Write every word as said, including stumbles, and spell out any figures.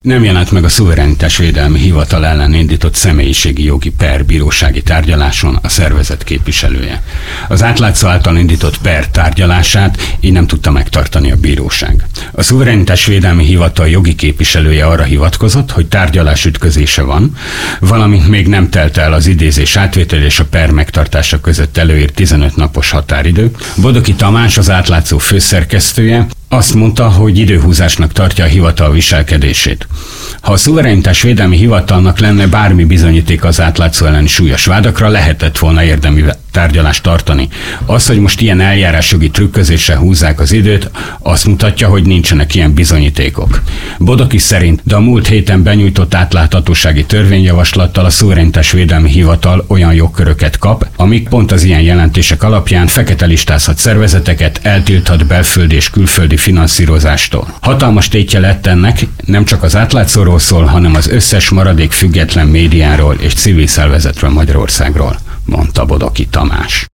Nem jelent meg a Szuverenitásvédelmi Hivatal ellen indított személyiségi jogi per bírósági tárgyaláson a szervezet képviselője. Az átlátszó által indított per tárgyalását így nem tudta megtartani a bíróság. A Szuverenitásvédelmi Hivatal jogi képviselője arra hivatkozott, hogy tárgyalás ütközése van, valamint még nem telt el az idézés átvétel és a per megtartása között előírt tizenöt napos határidő. Bodoki Tamás, az átlátszó főszerkesztője, azt mondta, hogy időhúzásnak tartja a hivatal viselkedését. Ha a Szuverenitásvédelmi Hivatalnak lenne bármi bizonyíték az átlátszó elleni súlyos vádakra, lehetett volna érdemi tárgyalást tartani. Az, hogy most ilyen eljárásjogi trükközéssel húzzák az időt, azt mutatja, hogy nincsenek ilyen bizonyítékok. Bodoki szerint, de a múlt héten benyújtott átláthatósági törvényjavaslattal a Szuverenitásvédelmi Hivatal olyan jogköröket kap, amik pont az ilyen jelentések alapján fekete listázhat szervezeteket, eltilthat belföldi és külföldi finanszírozástól. Hatalmas tétje lett ennek, nem csak az átlátszóról szól, hanem az összes maradék független médiáról és civil szervezetről Magyarországról, mondta Bodoki Tamás.